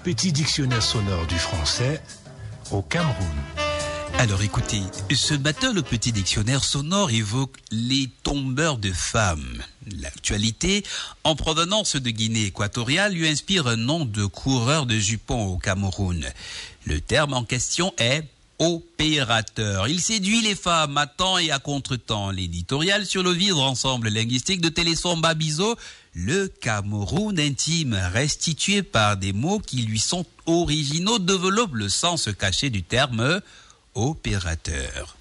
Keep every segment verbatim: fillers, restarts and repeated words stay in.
petit dictionnaire sonore du français au Cameroun. Alors écoutez, ce matin, le petit dictionnaire sonore évoque les tombeurs de femmes. L'actualité, en provenance de Guinée équatoriale, lui inspire un nom de coureur de jupons au Cameroun. Le terme en question est opérateur. Il séduit les femmes à temps et à contre-temps. L'éditorial sur le vivre ensemble linguistique de Téléson Babizo, le Cameroun intime, restitué par des mots qui lui sont originaux, développe le sens caché du terme opérateur.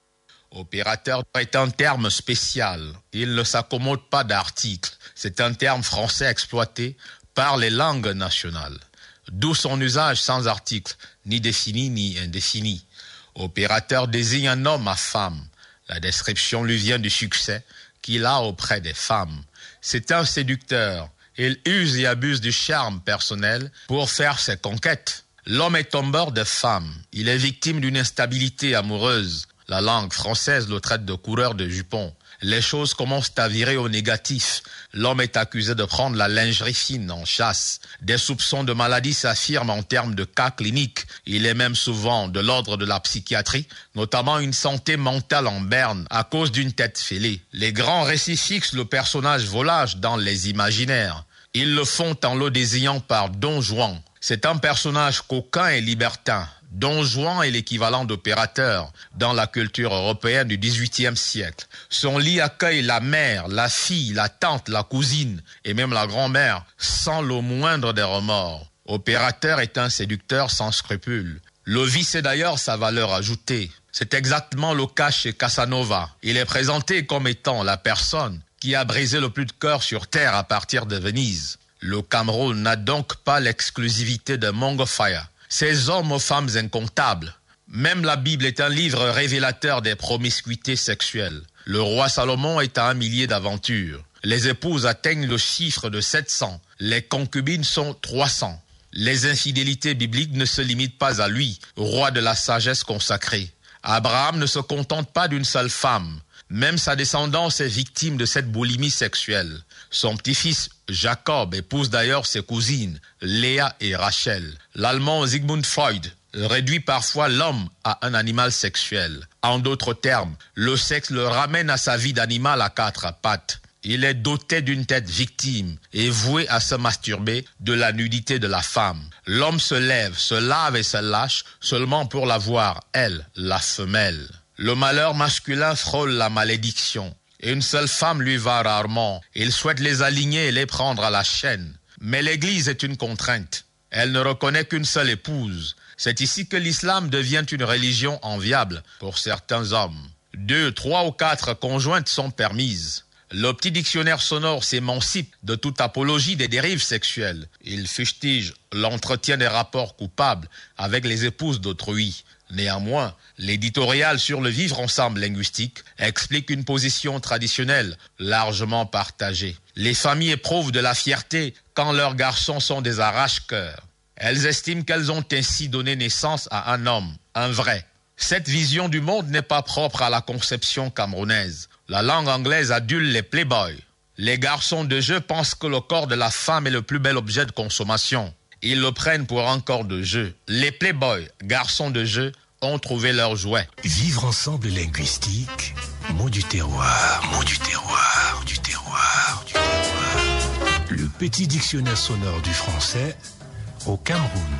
Opérateur est un terme spécial. Il ne s'accommode pas d'article. C'est un terme français exploité par les langues nationales. D'où son usage sans article, ni défini ni indéfini. Opérateur désigne un homme à femme. La description lui vient du succès qu'il a auprès des femmes. C'est un séducteur. Il use et abuse du charme personnel pour faire ses conquêtes. L'homme est tombeur de femmes. Il est victime d'une instabilité amoureuse. La langue française le traite de coureur de jupons. Les choses commencent à virer au négatif. L'homme est accusé de prendre la lingerie fine en chasse. Des soupçons de maladie s'affirment en termes de cas cliniques. Il est même souvent de l'ordre de la psychiatrie, notamment une santé mentale en berne à cause d'une tête fêlée. Les grands récits fixent le personnage volage dans les imaginaires. Ils le font en le désignant par Don Juan. C'est un personnage coquin et libertin. Don Juan est l'équivalent d'opérateur dans la culture européenne du dix-huitième siècle. Son lit accueille la mère, la fille, la tante, la cousine et même la grand-mère sans le moindre des remords. Opérateur est un séducteur sans scrupules. Le vice est d'ailleurs sa valeur ajoutée. C'est exactement le cas chez Casanova. Il est présenté comme étant la personne qui a brisé le plus de cœurs sur terre à partir de Venise. Le Cameroun n'a donc pas l'exclusivité de Mongofaya. Ces hommes aux femmes incomptables. Même la Bible est un livre révélateur des promiscuités sexuelles. Le roi Salomon est à un millier d'aventures. Les épouses atteignent le chiffre de sept cents. Les concubines sont trois cents. Les infidélités bibliques ne se limitent pas à lui, roi de la sagesse consacrée. Abraham ne se contente pas d'une seule femme. Même sa descendance est victime de cette boulimie sexuelle. Son petit-fils Jacob épouse d'ailleurs ses cousines, Léa et Rachel. L'allemand Sigmund Freud réduit parfois l'homme à un animal sexuel. En d'autres termes, le sexe le ramène à sa vie d'animal à quatre pattes. Il est doté d'une tête victime et voué à se masturber de la nudité de la femme. L'homme se lève, se lave et se lâche seulement pour la voir, elle, la femelle. Le malheur masculin frôle la malédiction. Une seule femme lui va rarement. Il souhaite les aligner et les prendre à la chaîne. Mais l'Église est une contrainte. Elle ne reconnaît qu'une seule épouse. C'est ici que l'islam devient une religion enviable pour certains hommes. Deux, trois ou quatre conjointes sont permises. Le petit dictionnaire sonore s'émancipe de toute apologie des dérives sexuelles. Il fustige l'entretien des rapports coupables avec les épouses d'autrui. Néanmoins, l'éditorial sur le vivre ensemble linguistique explique une position traditionnelle largement partagée. Les familles éprouvent de la fierté quand leurs garçons sont des arrache-cœurs. Elles estiment qu'elles ont ainsi donné naissance à un homme, un vrai. Cette vision du monde n'est pas propre à la conception camerounaise. La langue anglaise adule les playboys. Les garçons de jeu pensent que le corps de la femme est le plus bel objet de consommation. Ils le prennent pour un corps de jeu. Les playboys, garçons de jeu, ont trouvé leur jouet. Vivre ensemble linguistique, mot du terroir, mot du terroir, du terroir, du terroir. Le petit dictionnaire sonore du français au Cameroun.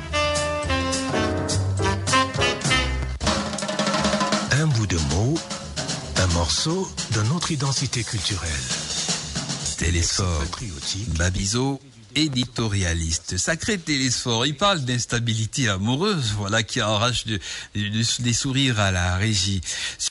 Un bout de mot, un morceau de notre identité culturelle. Télésphore, Babizo, éditorialiste. Sacré Télésphore, il parle d'instabilité amoureuse, voilà qui arrache de, de, de, des sourires à la régie.